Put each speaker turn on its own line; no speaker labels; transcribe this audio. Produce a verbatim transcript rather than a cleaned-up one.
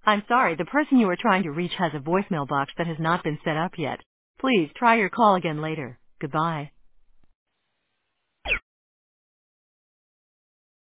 I'm sorry, the person you are trying to reach has a voicemail box that has not been set up yet. Please try your call again later. Goodbye.